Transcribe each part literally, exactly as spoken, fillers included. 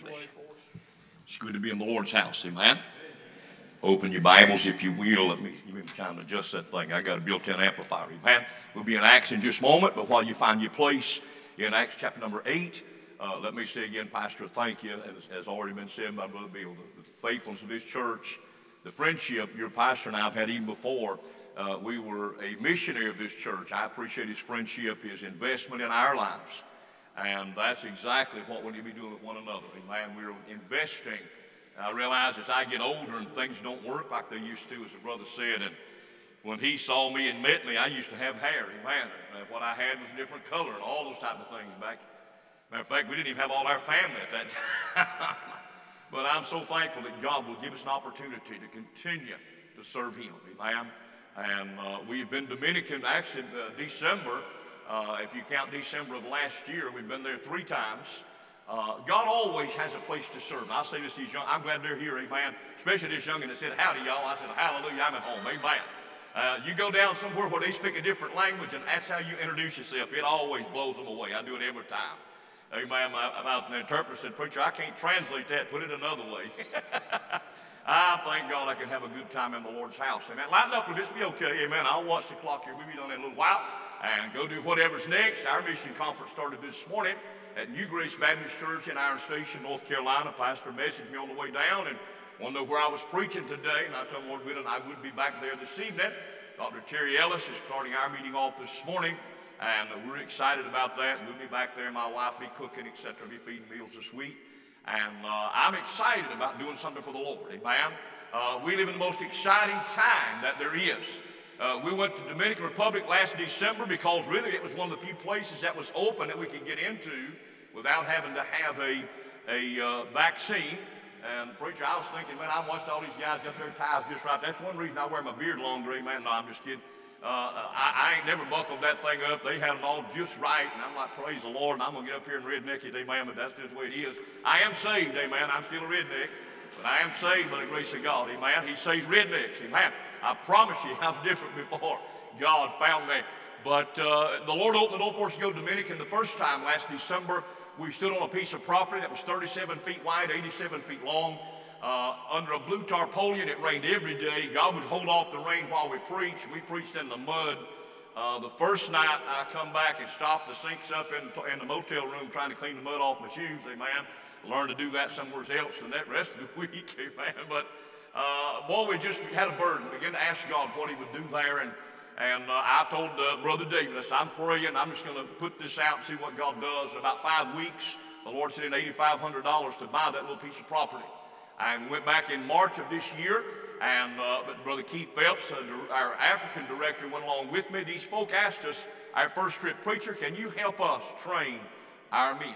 bless you. It's good to be in the Lord's house, amen? Open your Bibles, if you will. Let me give me time to adjust that thing. I got a built-in amplifier, amen? We'll be in Acts in just a moment, but while you find your place in Acts chapter number eight, uh, let me say again, Pastor, thank you, as has already been said by Brother Bill, the, the faithfulness of this church, the friendship your pastor and I have had even before uh, we were a missionary of this church. I appreciate his friendship, his investment in our lives. And that's exactly what we need to be doing with one another. Amen. We're investing. I realize as I get older and things don't work like they used to, as the brother said, and when he saw me and met me, I used to have hair. Amen. And what I had was a different color and all those type of things back. Matter of fact, we didn't even have all our family at that time. But I'm so thankful that God will give us an opportunity to continue to serve Him. Amen. And uh, we've been Dominican actually uh, December. Uh, if you count December of last year, we've been there three times. Uh, God always has a place to serve. And I say this to these young, I'm glad they're here, amen. Especially this youngin' that said, howdy, y'all. I said, hallelujah, I'm at home, amen. Uh, you go down somewhere where they speak a different language, and that's how you introduce yourself. It always blows them away. I do it every time. Amen. My, my interpreter said, preacher, I can't translate that. Put it another way. I thank God I can have a good time in the Lord's house. Amen. Lighten up, will this be okay? Amen. I'll watch the clock here. We'll be done in a little while and go do whatever's next. Our mission conference started this morning at New Grace Baptist Church in Iron Station, North Carolina. Pastor messaged me on the way down and wanted to know where I was preaching today. And I told him, Lord willing, I would be back there this evening. Doctor Terry Ellis is starting our meeting off this morning. And we're excited about that. We'll be back there. My wife will be cooking, et cetera, be feeding meals this week. And uh, I'm excited about doing something for the Lord. Amen. Uh, we live in the most exciting time that there is. Uh, we went to Dominican Republic last December because really it was one of the few places that was open that we could get into without having to have a, a uh, vaccine. And preacher, I was thinking, man, I watched all these guys get their ties just right. That's one reason I wear my beard longer, amen. No, I'm just kidding. Uh, I, I ain't never buckled that thing up. They had them all just right, and I'm like, praise the Lord, and I'm going to get up here and redneck it, amen, but that's just the way it is. I am saved, amen. I'm still a redneck, but I am saved by the grace of God, amen. He saves rednecks, amen. I promise you I was different before God found me. But uh, the Lord opened the door for us to go to Dominican the first time last December. We stood on a piece of property that was thirty-seven feet wide, eighty-seven feet long. Uh, under a blue tarpaulin. It rained every day. God would hold off the rain while we preached. We preached in the mud. Uh, the first night I come back and stopped the sinks up in, in the motel room trying to clean the mud off my shoes, amen. Learned to do that somewhere else than that rest of the week, amen. But uh, boy, we just had a burden. Began to ask God what He would do there. And, and uh, I told uh, Brother David, I said, I'm praying. I'm just going to put this out and see what God does. In about five weeks, the Lord sent in eighty-five hundred dollars to buy that little piece of property. And went back in March of this year, and uh, Brother Keith Phelps, uh, our African director, went along with me. These folk asked us, our first trip, preacher, can you help us train our men?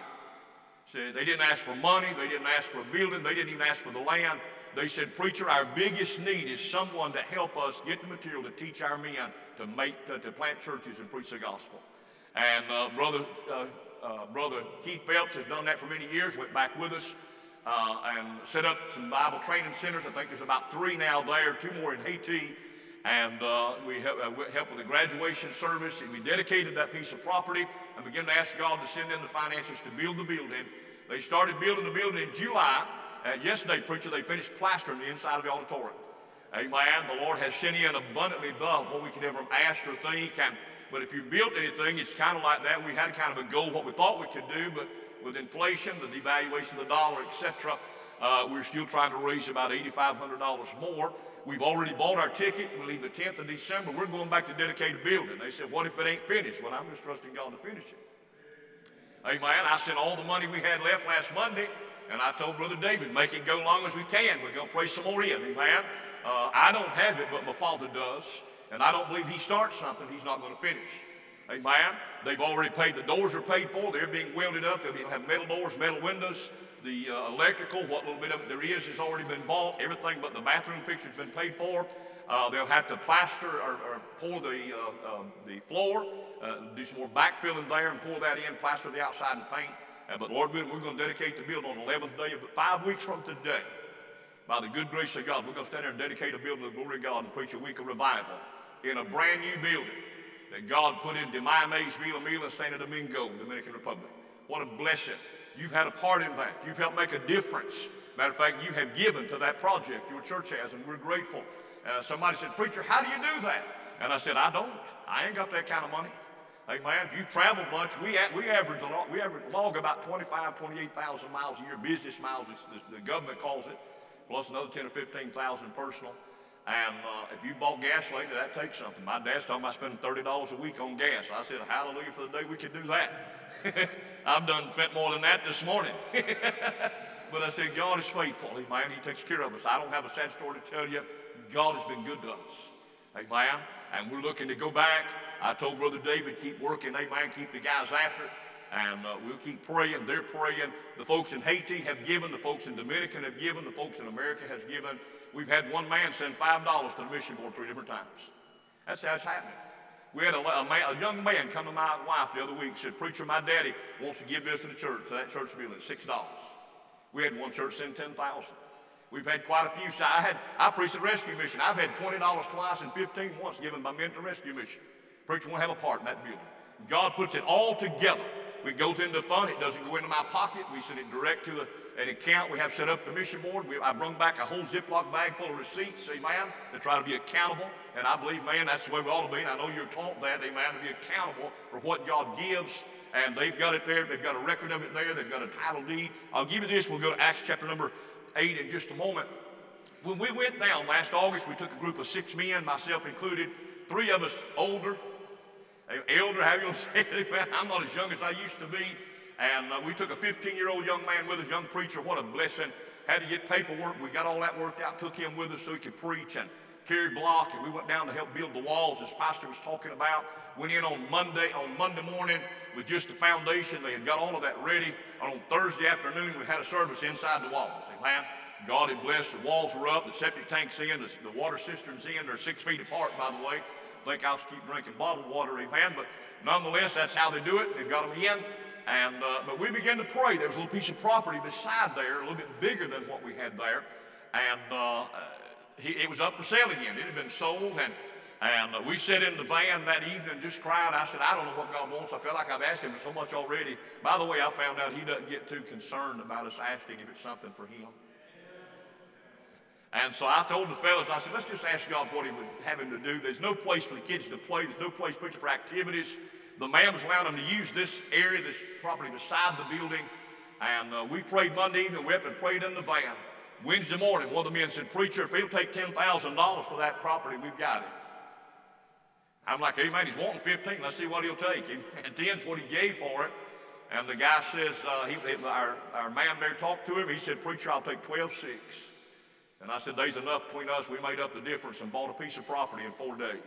So they didn't ask for money, they didn't ask for a building, they didn't even ask for the land. They said, preacher, our biggest need is someone to help us get the material to teach our men to make, uh, to plant churches and preach the gospel. And uh, brother, uh, uh, brother Keith Phelps has done that for many years, went back with us. Uh, and set up some Bible training centers. I think there's about three now there, two more in Haiti. And uh, we help, uh, help with the graduation service. And we dedicated that piece of property and began to ask God to send in the finances to build the building. They started building the building in July. Uh, yesterday, preacher, they finished plastering the inside of the auditorium. Amen. The Lord has sent in abundantly above what we could ever ask or think. And, but if you built anything, it's kind of like that. We had kind of a goal, what we thought we could do, but with inflation, the devaluation of the dollar, et cetera, uh, we're still trying to raise about eighty-five hundred dollars more. We've already bought our ticket. We leave the tenth of December. We're going back to dedicate a building. They said, what if it ain't finished? Well, I'm just trusting God to finish it. Amen. I sent all the money we had left last Monday, and I told Brother David, make it go long as we can. We're going to pray some more in. Amen. Uh, I don't have it, but my Father does, and I don't believe He starts something He's not going to finish. Amen. They've already paid. The doors are paid for. They're being welded up. They'll have metal doors, metal windows. The uh, electrical, what little bit of it there is, has already been bought. Everything but the bathroom fixtures has been paid for. Uh, they'll have to plaster or, or pour the uh, uh, the floor, uh, do some more backfilling there and pour that in, plaster the outside and paint. Uh, but Lord willing, we're going to dedicate the building on the eleventh day of five weeks from today. By the good grace of God, we're going to stand there and dedicate a building to the glory of God and preach a week of revival in a brand new building that God put into Miami, Villa Mila, Santo Domingo, Dominican Republic. What a blessing You've had a part in that. You've helped make a difference. Matter of fact, you have given to that project, your church has, and we're grateful. Uh, somebody said, "Preacher, how do you do that?" And I said, "I don't. I ain't got that kind of money." Hey man, if you travel much, we we average a lot, we average log about twenty-five, twenty-eight thousand miles a year, business miles, the, the government calls it, plus another ten or fifteen thousand personal. And uh, if you bought gas lately, that takes something. My dad's talking about spending thirty dollars a week on gas. I said, hallelujah for the day we could do that. I've done spent more than that this morning. But I said, God is faithful. Amen. He takes care of us. I don't have a sad story to tell you. God has been good to us. Amen. And we're looking to go back. I told Brother David, keep working. Amen. Keep the guys after it. And uh, we'll keep praying. They're praying. The folks in Haiti have given. The folks in Dominican have given. The folks in America has given. We've had one man send five dollars to the mission board three different times. That's how it's happening. We had a, a, man, a young man come to my wife the other week and said, "Preacher, my daddy wants to give this to the church, to that church building, six dollars. We had one church send ten thousand. We've had quite a few. So I had, I preached at Rescue Mission. I've had twenty dollars twice and fifteen once given by men to Rescue Mission. Preacher won't have a part in that building. God puts it all together. It goes into the fund. It doesn't go into my pocket. We send it direct to a, an account we have set up the mission board. We, I brought back a whole Ziploc bag full of receipts, amen, to try to be accountable. And I believe, man, that's the way we ought to be. And I know you're taught that, amen, to be accountable for what God gives. And they've got it there. They've got a record of it there. They've got a title deed. I'll give you this. We'll go to Acts chapter number eight in just a moment. When we went down last August, we took a group of six men, myself included, three of us older, elder, how you going to say it? Man, I'm not as young as I used to be. And uh, we took a fifteen-year-old young man with us, young preacher. What a blessing. Had to get paperwork. We got all that worked out, took him with us so he could preach and carry block. And we went down to help build the walls, as Pastor was talking about. Went in on Monday, on Monday morning with just the foundation. They had got all of that ready. And on Thursday afternoon, we had a service inside the walls. Amen. God had blessed. The walls were up. The septic tank's in. The, the water cistern's in. They're six feet apart, by the way. I think I'll keep drinking bottled water, amen. But nonetheless, that's how they do it. They've got them in. And, uh, but we began to pray. There was a little piece of property beside there, a little bit bigger than what we had there. And uh, he, it was up for sale again. It had been sold. And, and uh, we sat in the van that evening and just cried. I said, I don't know what God wants. I felt like I've asked him so much already. By the way, I found out he doesn't get too concerned about us asking if it's something for him. And so I told the fellas, I said, let's just ask God what he would have him to do. There's no place for the kids to play. There's no place for activities. The man was allowing them to use this area, this property beside the building. And uh, we prayed Monday evening. We went up and prayed in the van. Wednesday morning, one of the men said, "Preacher, if he'll take ten thousand dollars for that property, we've got it." I'm like, hey, man, he's wanting fifteen. Let's see what he'll take. And ten's what he gave for it. And the guy says, uh, he, our, our man there talked to him. He said, "Preacher, I'll take twelve six. And I said, there's enough between us. We made up the difference and bought a piece of property in four days.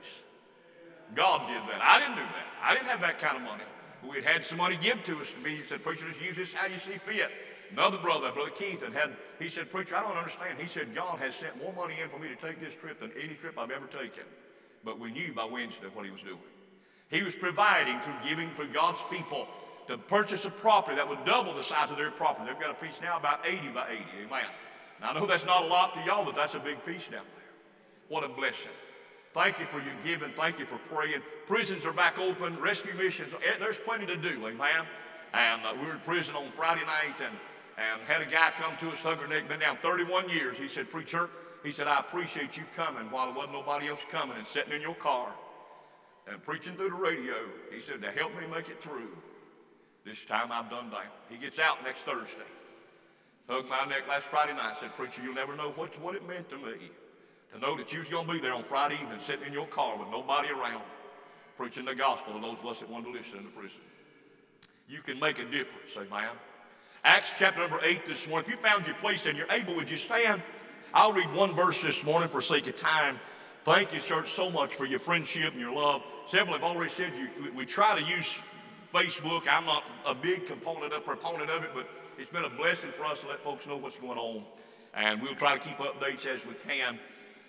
God did that. I didn't do that. I didn't have that kind of money. We had had some money given to us to be. He said, "Preacher, just use this how you see fit." Another brother, Brother Keith, and had, he said, "Preacher, I don't understand." He said, "God has sent more money in for me to take this trip than any trip I've ever taken." But we knew by Wednesday what he was doing. He was providing through giving for God's people to purchase a property that would double the size of their property. They've got a piece now about eighty by eighty. Amen. Now, I know that's not a lot to y'all, but that's a big piece down there. What a blessing. Thank you for your giving. Thank you for praying. Prisons are back open. Rescue missions. There's plenty to do, amen. And uh, we were in prison on Friday night and, and had a guy come to us, hug our neck, been down thirty-one years. He said, "Preacher," he said, "I appreciate you coming while there wasn't nobody else coming and sitting in your car and preaching through the radio." He said, "To help me make it through this time I've done down." He gets out next Thursday. Hugged my neck last Friday night. Said, "Preacher, you'll never know what, what it meant to me to know that you was going to be there on Friday evening sitting in your car with nobody around preaching the gospel to those of us that wanted to listen in the prison." You can make a difference, amen. Acts chapter number eight this morning. If you found your place and you're able, would you stand? I'll read one verse this morning for sake of time. Thank you, church, so much for your friendship and your love. Several have already said you, we, we try to use Facebook. I'm not a big component, a proponent of it, but it's been a blessing for us to let folks know what's going on. And we'll try to keep updates as we can.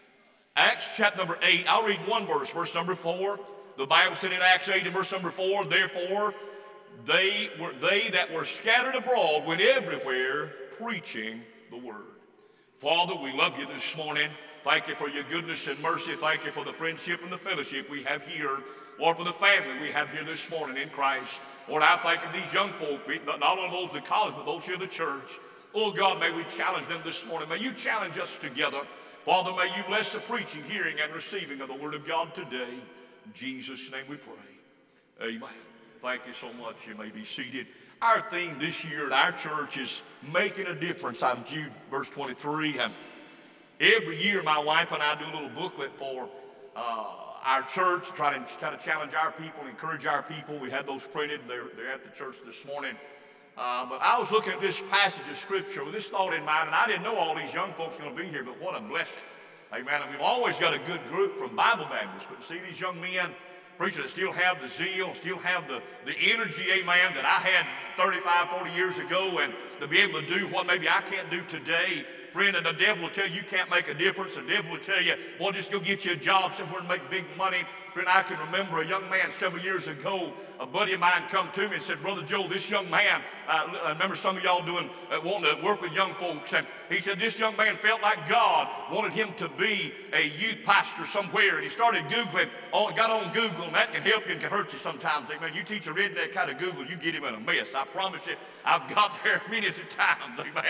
Acts chapter number eight, I'll read one verse, verse number four. The Bible said in Acts eight and verse number four, "Therefore they were they that were scattered abroad went everywhere preaching the word." Father, we love you this morning. Thank you for your goodness and mercy. Thank you for the friendship and the fellowship we have here. Lord, for the family we have here this morning in Christ. Lord, I think of these young folk, not only those in college, but those here in the church. Oh God, may we challenge them this morning. May you challenge us together. Father, may you bless the preaching, hearing, and receiving of the word of God today. In Jesus' name we pray. Amen. Thank you so much. You may be seated. Our theme this year at our church is making a difference out of Jude, verse twenty-three. And every year, my wife and I do a little booklet for uh, our church, try to kind of challenge our people, encourage our people. We had those printed, and they're, they're at the church this morning. Uh, but I was looking at this passage of Scripture with this thought in mind, and I didn't know all these young folks were going to be here, but what a blessing. Amen. And we've always got a good group from Bible Baptists, but to see these young men, preachers that still have the zeal, still have the, the energy, amen, that I had thirty-five, forty years ago, and to be able to do what maybe I can't do today. Friend, and the devil will tell you you can't make a difference. The devil will tell you, boy, just go get you a job somewhere and make big money. Friend, I can remember a young man several years ago, a buddy of mine come to me and said, Brother Joe, this young man, uh, I remember some of y'all doing, uh, wanting to work with young folks, and he said this young man felt like God wanted him to be a youth pastor somewhere, and he started Googling, oh, got on Google, and that can help you and can hurt you sometimes. Amen. You teach a redneck kind of Google, you get him in a mess. I promise you, I've got there many a times. Amen.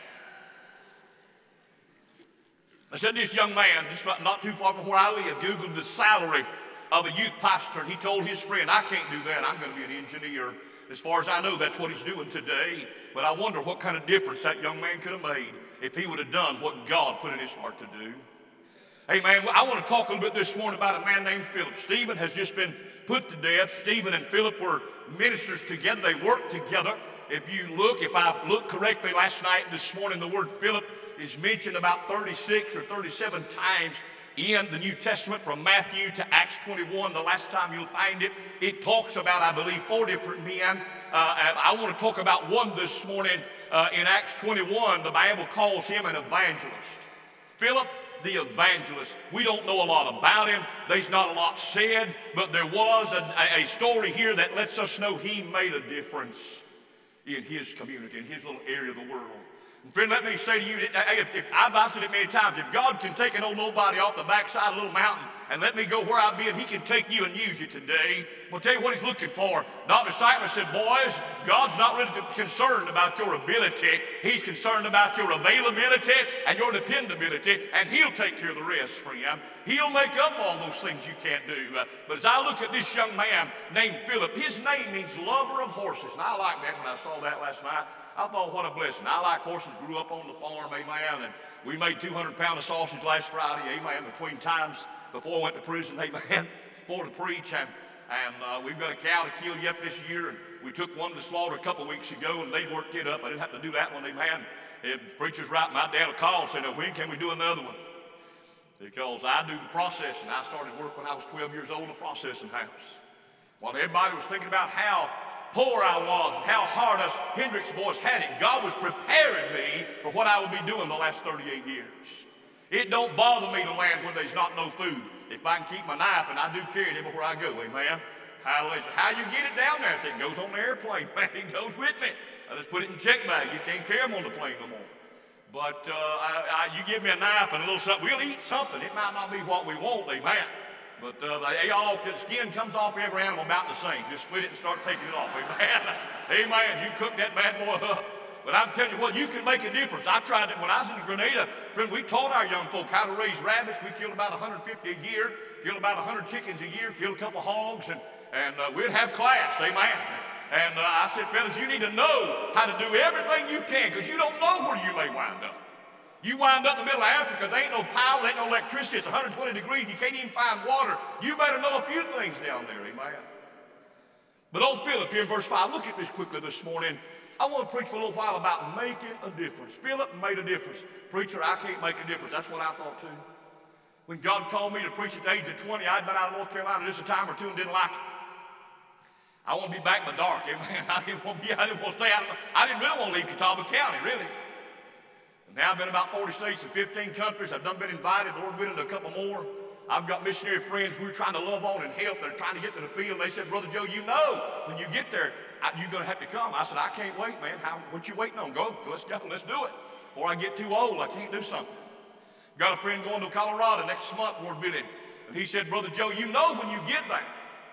I said this young man, just not too far from where I live, Googled the salary of a youth pastor, and he told his friend, I can't do that, I'm going to be an engineer. As far as I know, that's what he's doing today. But I wonder what kind of difference that young man could have made if he would have done what God put in his heart to do. Hey man, I want to talk a little bit this morning about a man named Philip. Stephen has just been put to death. Stephen and Philip were ministers together. They worked together. If you look, if I looked correctly last night and this morning, the word Philip is mentioned about thirty-six or thirty-seven times in the New Testament, from Matthew to Acts twenty-one. The last time you'll find it, it talks about, I believe, four different men. Uh, I want to talk about one this morning. Uh, in Acts twenty-one, the Bible calls him an evangelist. Philip the evangelist. We don't know a lot about him. There's not a lot said, but there was a, a story here that lets us know he made a difference in his community, in his little area of the world. And friend, let me say to you, if, if, I've said it many times, if God can take an old nobody off the backside of a little mountain and let me go where I've been, he can take you and use you today. I'll tell you what he's looking for. Doctor Simon said, boys, God's not really concerned about your ability. He's concerned about your availability and your dependability, and he'll take care of the rest, friend. He'll make up all those things you can't do. Uh, but as I look at this young man named Philip, his name means lover of horses. And I like that when I saw that last night. I thought, what a blessing. I like horses, grew up on the farm, amen, and we made two hundred pounds of sausage last Friday, amen, between times before I went to prison, amen, for to preach, and, and uh, we've got a cow to kill yet this year, and we took one to slaughter a couple weeks ago, and they worked it up. I didn't have to do that one, amen. The preacher's right, my dad will call and say, now, when can we do another one? Because I do the processing. I started work when I was twelve years old in a processing house. While everybody was thinking about how poor I was and how hard us Hendricks boys had it, God was preparing me for what I would be doing the last thirty-eight years. It don't bother me to land when there's not no food. If I can keep my knife, and I do carry it everywhere I go, amen. Hallelujah. How you get it down there? It goes on the airplane, man. It goes with me. I just put it in check bag. You can't carry them on the plane no more. But uh, I, I, you give me a knife and a little something, we'll eat something. It might not be what we want, amen. But uh, they all, the skin comes off every animal about the same. Just split it and start taking it off, amen. Amen. You cook that bad boy up. But I'm telling you what, you can make a difference. I tried it when I was in Grenada. Friend, we taught our young folk how to raise rabbits. We killed about one hundred fifty a year, killed about one hundred chickens a year, killed a couple hogs, and, and uh, we'd have class, amen. And uh, I said, fellas, you need to know how to do everything you can, because you don't know where you may wind up. You wind up in the middle of Africa, there ain't no power, there ain't no electricity, it's one hundred twenty degrees, and you can't even find water. You better know a few things down there, amen. But old Philip here in verse five, look at this quickly this morning. I want to preach for a little while about making a difference. Philip made a difference. Preacher, I can't make a difference. That's what I thought too. When God called me to preach at the age of twenty, I'd been out of North Carolina just a time or two and didn't like it. I want to be back in the dark, amen. I didn't want to be, I didn't want to stay out. I didn't really want to leave Catawba County, really. And now I've been about forty states and fifteen countries. I've done been invited. The Lord willing to a couple more. I've got missionary friends we're trying to love on and help. They're trying to get to the field. And they said, Brother Joe, you know, when you get there, you're going to have to come. I said, I can't wait, man. How, what you waiting on? Go, let's go, let's do it. Before I get too old, I can't do something. Got a friend going to Colorado next month, Lord willing. And he said, Brother Joe, you know when you get there,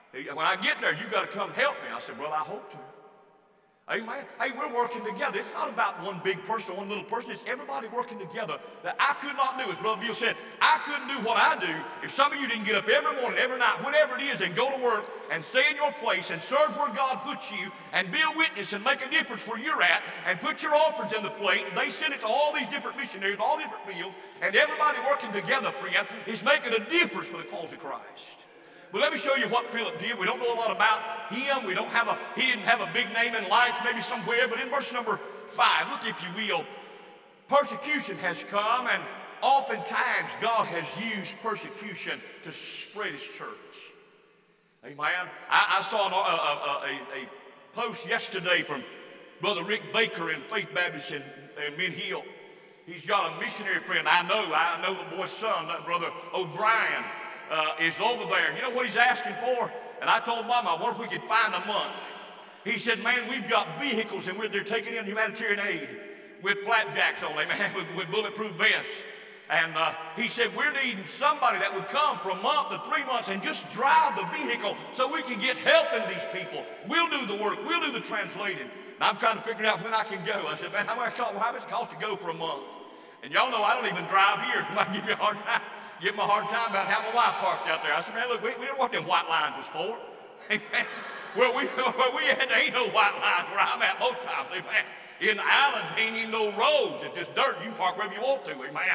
When I get there, you got to come help me. I said, well, I hope to. Amen. Hey, we're working together. It's not about one big person, one little person. It's everybody working together. That I could not do, as Brother Bill said, I couldn't do what I do if some of you didn't get up every morning, every night, whenever it is, and go to work and stay in your place and serve where God puts you and be a witness and make a difference where you're at and put your offerings in the plate. And they send it to all these different missionaries, all different fields, and everybody working together, friend, is making a difference for the cause of Christ. But let me show you what Philip did. We don't know a lot about him. We don't have a, he didn't have a big name in life, maybe somewhere. But in verse number five, look if you will, persecution has come, and oftentimes God has used persecution to spread his church. Amen. I, I saw an, a, a, a, a post yesterday from Brother Rick Baker in Faith Baptist in, in Mint Hill. He's got a missionary friend. I know, I know the boy's son, Brother O'Brien. Uh, is over there. You know what he's asking for? And I told Mama, I wonder if we could find a month. He said, man, we've got vehicles and we're, they're taking in humanitarian aid with flapjacks on them, man, with, with bulletproof vests. And uh, he said, we're needing somebody that would come for a month to three months and just drive the vehicle so we can get help in these people. We'll do the work. We'll do the translating. And I'm trying to figure out when I can go. I said, man, how much it cost to go for a month? And y'all know I don't even drive here. You might give me a hard time. Give me a hard time about how my wife parked out there. I said, man, look, we, we don't know what them white lines was for. Amen. Where we, where we at, there ain't no white lines where I'm at most times. Amen. In the islands, there ain't even no roads. It's just dirt. You can park wherever you want to. Amen.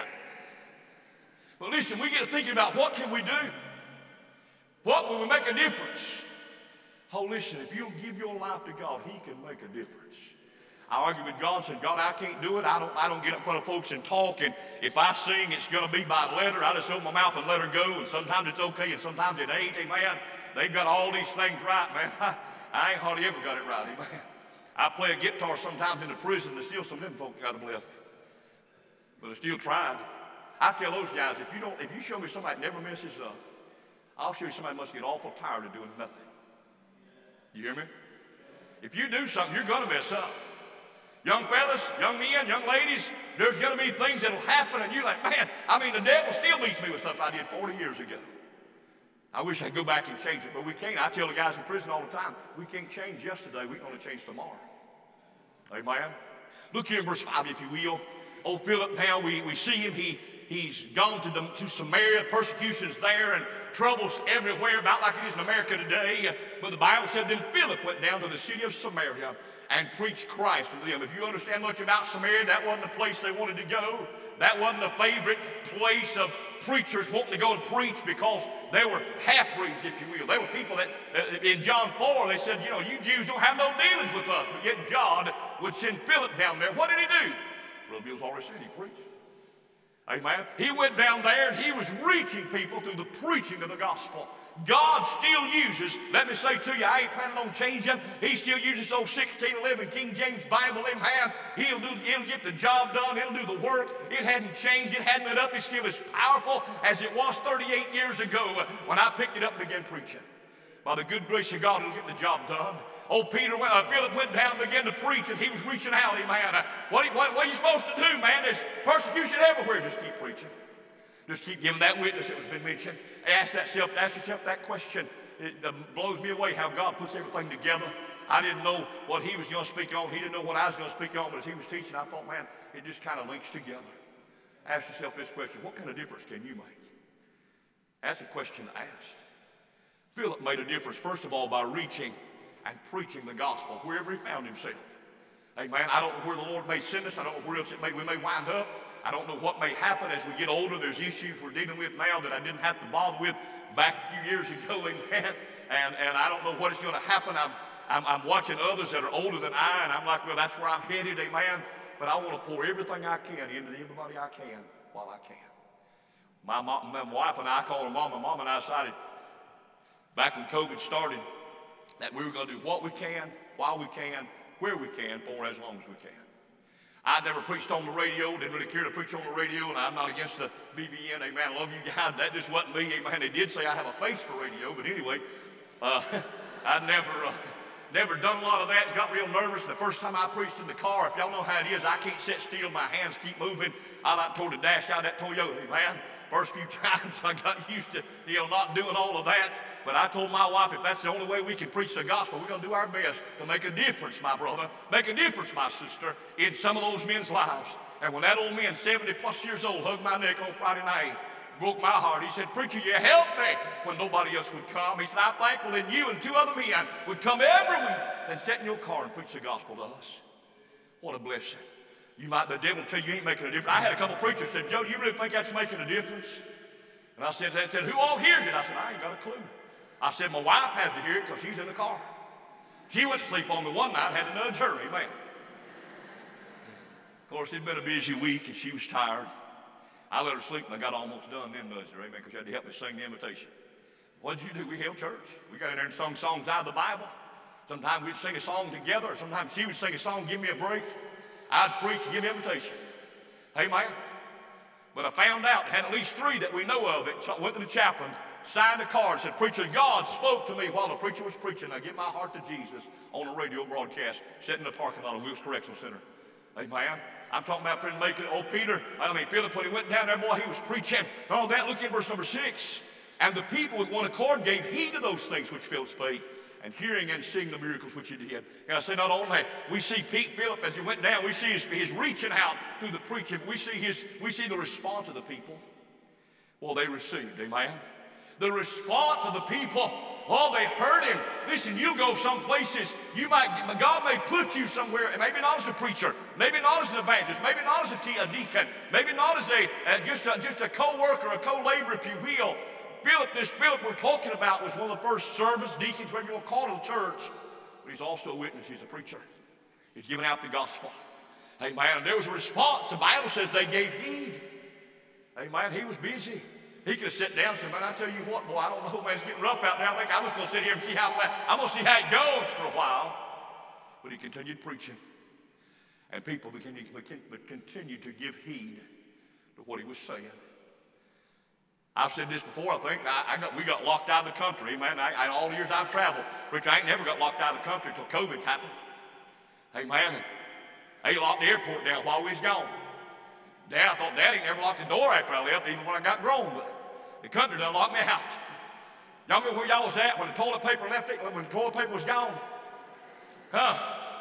But listen, we get to thinking about what can we do? What will we make a difference? Oh, listen, if you'll give your life to God, he can make a difference. I argue with God and said, God, I can't do it. I don't, I don't get up in front of folks and talk. And if I sing, it's going to be by letter. I just open my mouth and let her go. And sometimes it's okay and sometimes it ain't. Amen. They've got all these things right, man. I, I ain't hardly ever got it right. Amen. I play a guitar sometimes in the prison. There's still some of them folks got them left. But I still tried. I tell those guys, if you don't, if you show me somebody that never messes up, I'll show you somebody must get awful tired of doing nothing. You hear me? If you do something, you're going to mess up. Young fellas, young men, young ladies, there's going to be things that'll happen, and you're like, man, I mean, the devil still beats me with stuff I did forty years ago. I wish I could go back and change it, but we can't. I tell the guys in prison all the time, we can't change yesterday. We're going to change tomorrow. Amen? Look here in verse five, if you will. Old Philip now, we, we see him. He, he's gone to, the, to Samaria. Persecution's there and troubles everywhere, about like it is in America today. But the Bible said then Philip went down to the city of Samaria and preached Christ to them. If you understand much about Samaria, that wasn't the place they wanted to go. That wasn't a favorite place of preachers wanting to go and preach because they were half-breeds, if you will. They were people that, uh, in John four, they said, you know, you Jews don't have no dealings with us. But yet God would send Philip down there. What did he do? Brother Bill's already said he preached. Amen. He went down there and he was reaching people through the preaching of the gospel. God still uses, let me say to you, I ain't planning on changing. He still uses those sixteen eleven King James Bible, amen. He'll do, he'll get the job done. He'll do the work. It hadn't changed. It hadn't been up. It's still as powerful as it was thirty-eight years ago when I picked it up and began preaching. By the good grace of God, he'll get the job done. Old Peter, went, uh, Philip went down and began to preach, and he was reaching out, amen. Uh, what, what, what are you supposed to do, man? There's persecution everywhere. Just keep preaching. Just keep giving that witness that was been mentioned. Ask, that self, ask yourself that question. It uh, blows me away how God puts everything together. I didn't know what he was going to speak on. He didn't know what I was going to speak on, but as he was teaching, I thought, man, it just kind of links together. Ask yourself this question: what kind of difference can you make? That's a question asked. Philip made a difference, first of all, by reaching and preaching the gospel wherever he found himself. Amen. I don't know where the Lord may send us. I don't know where else it may, we may wind up. I don't know what may happen as we get older. There's issues we're dealing with now that I didn't have to bother with back a few years ago. Amen. And, and I don't know what is going to happen. I'm, I'm, I'm watching others that are older than I, and I'm like, well, that's where I'm headed. Amen. But I want to pour everything I can into everybody I can while I can. My, mom, my wife and I, I call her Mama. Mom and I decided back when COVID started that we were going to do what we can, while we can, where we can, for as long as we can. I never preached on the radio, didn't really care to preach on the radio, and I'm not against the B B N, amen. I love you guys. That just wasn't me, amen. They did say I have a face for radio, but anyway, uh, I never, uh, never done a lot of that and got real nervous. The first time I preached in the car, if y'all know how it is, I can't sit still, my hands keep moving. I like toward the dash out of that Toyota, man. First few times I got used to, you know, not doing all of that. But I told my wife, if that's the only way we can preach the gospel, we're going to do our best to make a difference, my brother, make a difference, my sister, in some of those men's lives. And when that old man, seventy plus years old, hugged my neck on Friday night, broke my heart. He said, preacher, you helped me when nobody else would come. He said, I'm thankful that you and two other men would come every week and sit in your car and preach the gospel to us. What a blessing. You might, the devil tell you you ain't making a difference. I had a couple preachers said, Joe, do you really think that's making a difference? And I said, they said, who all hears it? I said, I ain't got a clue. I said, my wife has to hear it because she's in the car. She went to sleep on me one night, had to nudge her, amen. Of course, it'd been a busy week and she was tired. I let her sleep and I got almost done then nudged her, amen, because she had to help me sing the invitation. What did you do? We held church. We got in there and sung songs out of the Bible. Sometimes we'd sing a song together, or sometimes she would sing a song, give me a break. I'd preach, give invitation. Amen. But I found out, had at least three that we know of that went to the chaplain, signed a card, said, preacher, God spoke to me while the preacher was preaching. I give my heart to Jesus on a radio broadcast, sitting in the parking lot of Wilkes Correctional Center. Amen. I'm talking about friend making old Peter, I mean Philip, when he went down there, boy, he was preaching. And all that, look at verse number six. And the people with one accord gave heed to those things which Philip spake, and hearing and seeing the miracles which he did. And I say not only we see Pete Philip as he went down, we see his, his reaching out through the preaching. We see his, we see the response of the people. Well, they received, amen. The response of the people, oh, they heard him. Listen, you go some places, you might, God may put you somewhere, maybe not as a preacher, maybe not as an evangelist, maybe not as a, a deacon, maybe not as a, uh, just a, just a co-worker, a co-laborer, if you will. Philip, this Philip we're talking about was one of the first servants, deacons, whatever you want to call it, in the church. But he's also a witness. He's a preacher. He's giving out the gospel. Amen. And there was a response. The Bible says they gave heed. Amen. He was busy. He could have sat down and said, man, I tell you what, boy, I don't know, man, it's getting rough out there. I think I'm just going to sit here and see how, I'm going to see how it goes for a while. But he continued preaching. And people continued, continued to give heed to what he was saying. I've said this before, I think. I, I got, we got locked out of the country, man. I, I, all the years I've traveled, which I ain't never got locked out of the country until COVID happened. Hey, man, they locked the airport down while we was gone. Dad, I thought Daddy never locked the door after I left, even when I got grown. But the country done locked me out. Y'all remember where y'all was at when the toilet paper left it, when the toilet paper was gone? Huh?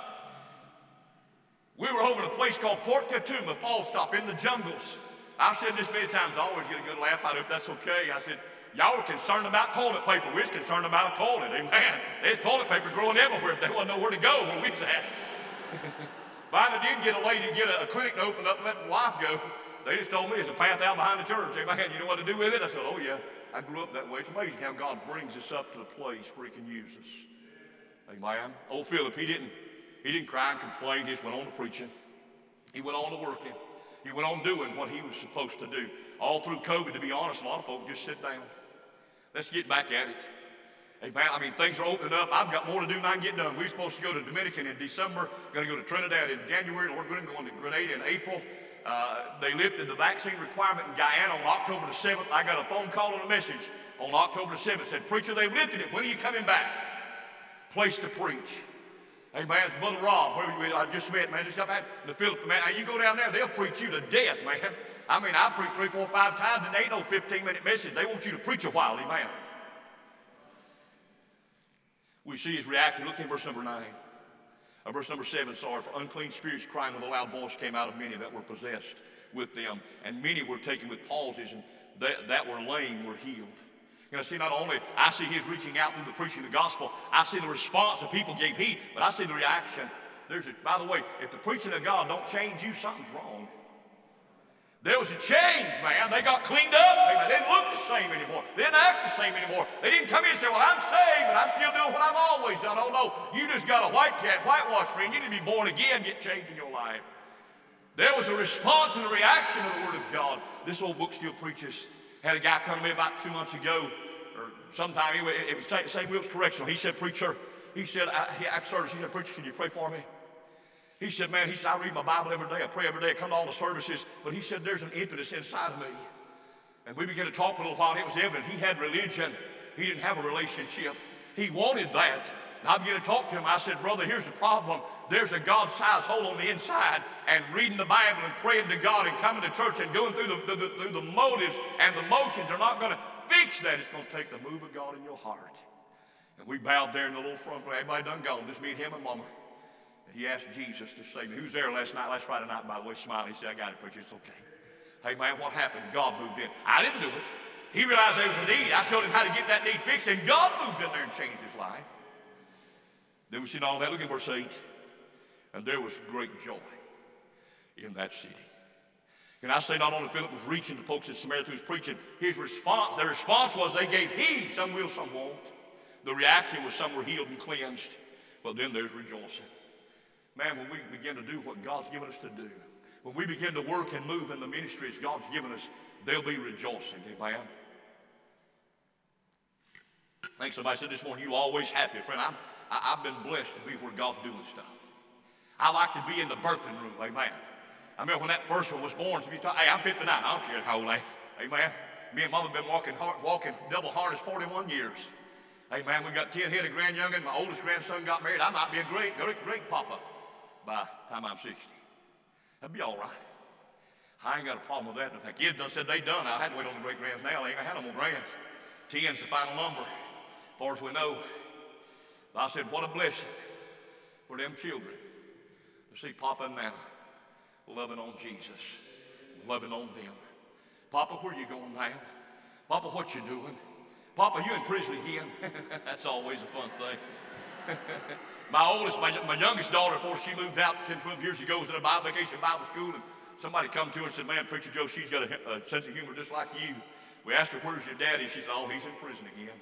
We were over at a place called Port Katuma, Falstop, in the jungles. I've said this many times, I always get a good laugh. I hope that's okay. I said, y'all were concerned about toilet paper. We was concerned about a toilet. Amen. There's toilet paper growing everywhere. They wasn't know where to go where we was at. Finally did get a lady to get a, a clinic to open up and let the wife go. They just told me there's a path out behind the church. Amen. You know what to do with it? I said, oh, yeah. I grew up that way. It's amazing how God brings us up to the place where he can use us. Amen. Old Philip, he didn't, he didn't cry and complain. He just went on to preaching. He went on to working. He went on doing what he was supposed to do. All through COVID, to be honest, a lot of folk just sit down. Let's get back at it. Amen. I mean, things are opening up. I've got more to do than I can get done. We're supposed to go to Dominican in December. Going to go to Trinidad in January. We're going to go to Grenada in April. Uh, they lifted the vaccine requirement in Guyana on October the seventh. I got a phone call and a message on October the seventh. Said, preacher, they've lifted it. When are you coming back? Place to preach. Amen. It's Brother Rob, where I just met, man. Just got back to Philip, man. You go down there, they'll preach you to death, man. I mean, I preach three, four, five times, and they ain't no fifteen-minute message. They want you to preach a while, amen. We see his reaction. Look in verse number nine. Uh, verse number seven, sorry. For unclean spirits crying with a loud voice came out of many that were possessed with them. And many were taken with palsies, and that, that were lame were healed. You know, see, not only I see his reaching out through the preaching of the gospel, I see the response that people gave heed, but I see the reaction. There's a, by the way, if the preaching of God don't change you, something's wrong. There was a change, man. They got cleaned up. They didn't look the same anymore. They didn't act the same anymore. They didn't come in and say, well, I'm saved, but I'm still doing what I've always done. Oh, no, you just got a white cat, whitewash me, and you need to be born again, get change in your life. There was a response and a reaction to the Word of God. This old book still preaches. Had a guy come to me about two months ago, or sometime, anyway, it was Saint Wilkes Correctional. He said, preacher, he said, I, he, after service, he said, preacher, can you pray for me? He said, man, he said, I read my Bible every day. I pray every day. I come to all the services. But he said, there's an impetus inside of me. And we began to talk for a little while. It was evident he had religion. He didn't have a relationship. He wanted that. And I began to talk to him. I said, brother, here's the problem. There's a God-sized hole on the inside, and reading the Bible and praying to God and coming to church and going through the, the, the, through the motives and the motions are not going to fix that. It's going to take the move of God in your heart. And we bowed there in the little front row. Everybody done gone, just me and him and Mama. And he asked Jesus to save me. He was there last night, last Friday night, by the way, smiling. He said, I got it, preacher, it's okay. Hey, man, what happened? God moved in. I didn't do it. He realized there was a need. I showed him how to get that need fixed, and God moved in there and changed his life. Then we seen all that. Look at verse eight. And there was great joy in that city. And I say not only Philip was reaching the folks in Samaria through his preaching, his response, their response was they gave heed. Some will, some won't. The reaction was some were healed and cleansed. But then there's rejoicing. Man, when we begin to do what God's given us to do, when we begin to work and move in the ministries God's given us, there'll be rejoicing. Amen. I think somebody said this morning, you always happy. Friend, I'm, I, I've been blessed to be where God's doing stuff. I like to be in the birthing room. Amen. I remember when that first one was born, so you talk, hey, I'm fifty-nine. I don't care how old I am. Amen. Me and Mama have been walking, hard, walking double harness forty-one years. Amen. We got ten head of grandyoungin. My oldest grandson got married. I might be a great, great, great papa by the time I'm sixty. That'd be all right. I ain't got a problem with that. The kids done said they done. I had to wait on the great grands now. They ain't had no more grands. Ten's the final number, as far as we know. But I said, what a blessing for them children to see Papa and Nana loving on Jesus, loving on them. Papa, where you going now? Papa, what you doing? Papa, you in prison again? That's always a fun thing. My oldest, my, my youngest daughter, before she moved out ten, twelve years ago, was in a Bible vacation Bible school, and somebody come to her and said, man, Preacher Joe, she's got a, a sense of humor just like you. We asked her, where's your daddy? She said, oh, he's in prison again.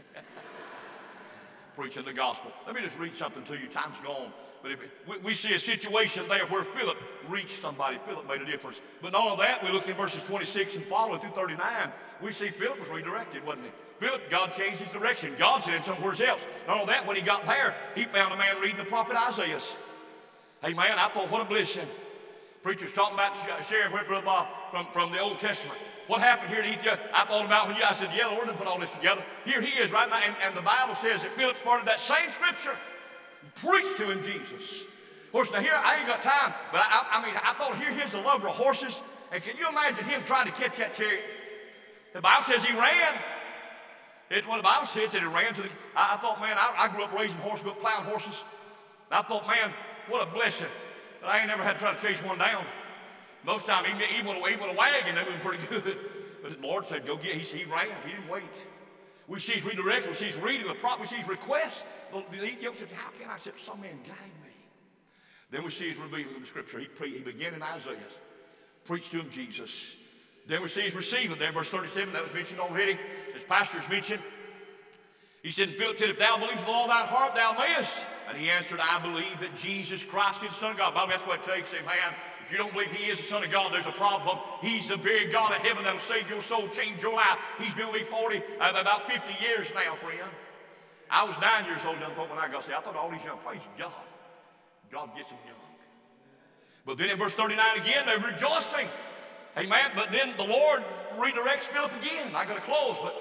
Preaching the gospel. Let me just read something to you. Time's gone. But if it, we, we see a situation there where Philip reached somebody. Philip made a difference. But not all that, we look in verses twenty-six and following through thirty-nine. We see Philip was redirected, wasn't he? Philip, God changed his direction. God sent him somewhere else. Not all that, when he got there, he found a man reading the prophet Isaiah. Hey, man, I thought, what a blessing. Preacher's talking about sharing with Brother Bob from, from the Old Testament. What happened here to Ethiopia? I thought about when you, I said, yeah, the Lord didn't put all this together. Here he is right now, and, and the Bible says that Philip started that same scripture and preached to him Jesus. Of course, now here, I ain't got time, but I, I, I mean, I thought here here's a lover of horses, and can you imagine him trying to catch that chariot? The Bible says he ran. It's what the Bible says, that he ran to the, I, I thought, man, I, I grew up raising horses, grew up plowing horses. And I thought, man, what a blessing. But I ain't never had to try to chase one down. Most time, even, even, even a wagon, they moving pretty good. But the Lord said, go get it. He, he ran. He didn't wait. We see his redirection. We see his reading the prophet. We see his request. The Ethiopian said, how can I? I said, some man guide me. Then we see his revealing of the scripture. He, pre, he began in Isaiah. Preached to him Jesus. Then we see his receiving there. Verse thirty-seven, that was mentioned already. As pastors mentioned. He said, Philip said, if thou believest with all thy heart, thou mayest. And he answered, I believe that Jesus Christ is the Son of God. By the way, that's what it takes. Man, if you don't believe he is the Son of God, there's a problem. He's the very God of heaven that'll save your soul, change your life. He's been with me forty, uh, about fifty years now, friend. I was nine years old and thought when I got saved, I thought all these young, praise God. God gets them young. But then in verse thirty-nine again, they're rejoicing. Amen. But then the Lord redirects Philip again. I got to close, but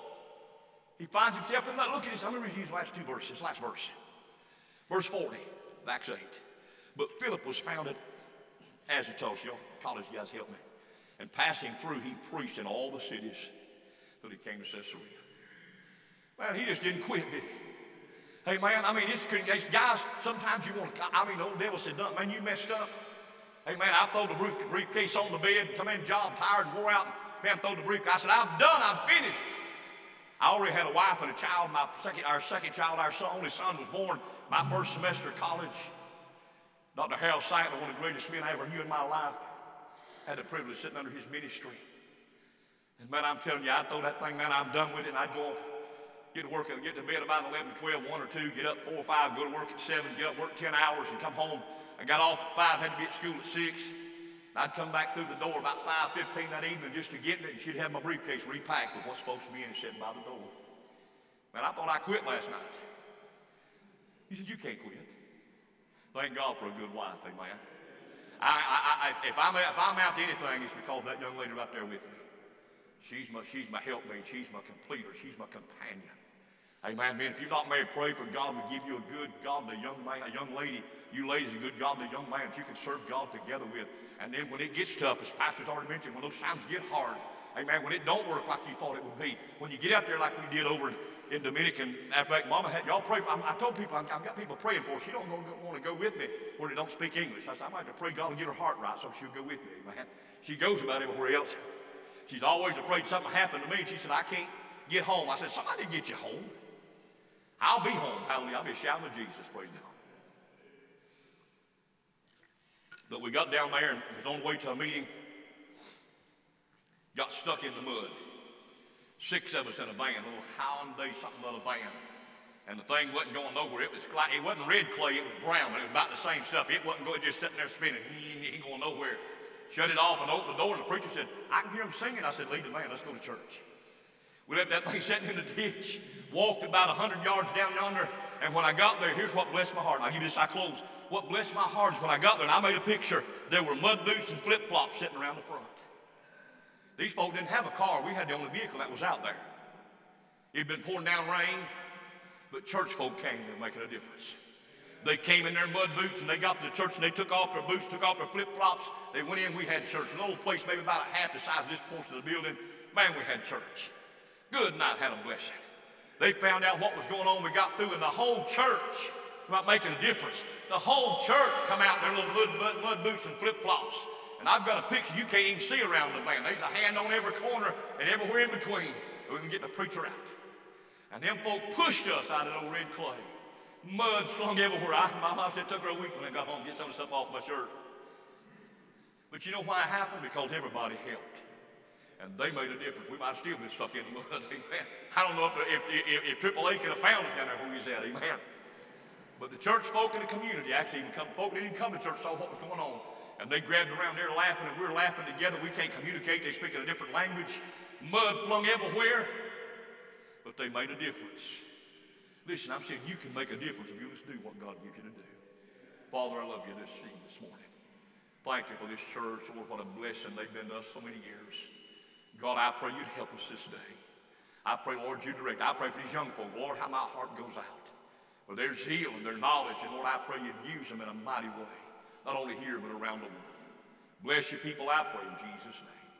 he finds himself in that. Look at this. I'm going to read these last two verses. Last verse. Verse forty, Acts eight. But Philip was found at Azotus. College guys help me. And passing through, he preached in all the cities till he came to Caesarea. Man, he just didn't quit, did he? Hey, man, I mean, this guys, sometimes you want to, I mean, the old devil said, man, you messed up. Hey, man, I throw the brief, briefcase on the bed, come in, job, tired, and wore out. Man, throw the briefcase. I said, I'm done, I'm finished. I already had a wife and a child. My second, our second child, our son, only son, was born my first semester of college. Doctor Harold Saintler, one of the greatest men I ever knew in my life, had the privilege of sitting under his ministry. And man, I'm telling you, I'd throw that thing, man, I'm done with it, and I'd go off, get to work, get to bed about eleven, twelve, one or two, get up four or five, go to work at seven, get up, work ten hours, and come home. I got off at five, had to be at school at six. And I'd come back through the door about five fifteen that evening just to get in it, and she'd have my briefcase repacked with what's supposed to be in it sitting by the door. Man, I thought I quit last night. He said, you can't quit. Thank God for a good wife, amen. I, I, I, if, I'm, if I'm out to anything, it's because of that young lady right there with me. She's my, she's my helpmate. She's my completer. She's my companion. Amen. Men, if you're not married, pray for God to give you a good, godly young man, a young lady. You ladies, a good, godly young man that you can serve God together with. And then when it gets tough, as Pastor's already mentioned, when those times get hard, amen, when it don't work like you thought it would be, when you get out there like we did over in, in Dominican, after like Mama had, y'all pray for, I, I told people, I've got people praying for her. She don't want to go with me where they don't speak English. I said, I might have to pray God and get her heart right so she'll go with me, amen. She goes about everywhere else. She's always afraid something happened to me. And she said, I can't get home. I said, somebody get you home. I'll be home. Hallelujah. I'll be shouting to Jesus. Praise God. But we got down there and was on the way to a meeting. Got stuck in the mud. Six of us in a van, a little Hyundai something little van. And the thing wasn't going nowhere. It was it wasn't red clay, it was brown, but it was about the same stuff. It wasn't going, just sitting there spinning. It ain't going nowhere. Shut it off and opened the door, and the preacher said, I can hear him singing. I said, leave the van, let's go to church. We left that thing sitting in the ditch, walked about a hundred yards down yonder, and when I got there, here's what blessed my heart. I'll give you this, I close. What blessed my heart is when I got there, and I made a picture, there were mud boots and flip-flops sitting around the front. These folk didn't have a car. We had the only vehicle that was out there. It'd been pouring down rain, but church folk came and making a difference. They came in their mud boots and they got to the church and they took off their boots, took off their flip-flops. They went in, we had church. A little place maybe about half the size of this portion of the building. Man, we had church. Good night, had a blessing. They found out what was going on. We got through and the whole church, not making a difference, the whole church come out in their little mud, mud, mud boots and flip-flops. And I've got a picture you can't even see around the van. There's a hand on every corner and everywhere in between. We can get the preacher out. And them folk pushed us out of the old red clay. Mud slung everywhere. I, my mom said it took her a week when I got home to get some of the stuff off my shirt. But you know why it happened? Because everybody helped. And they made a difference. We might have still been stuck in the mud, amen. I don't know if, if, if, if triple A could have found us down there where we was at, amen. But the church folk in the community, actually even come, folk that didn't come to church, saw what was going on. And they grabbed around there laughing, and we were laughing together. We can't communicate. They speak in a different language. Mud flung everywhere. But they made a difference. Listen, I'm saying you can make a difference if you just do what God gives you to do. Father, I love you this evening, this morning. Thank you for this church. Lord, what a blessing they've been to us so many years. God, I pray you'd help us this day. I pray, Lord, you direct. I pray for these young folk. Lord, how my heart goes out. For their zeal and their knowledge. And Lord, I pray you'd use them in a mighty way. Not only here, but around the world. Bless your people, I pray in Jesus' name.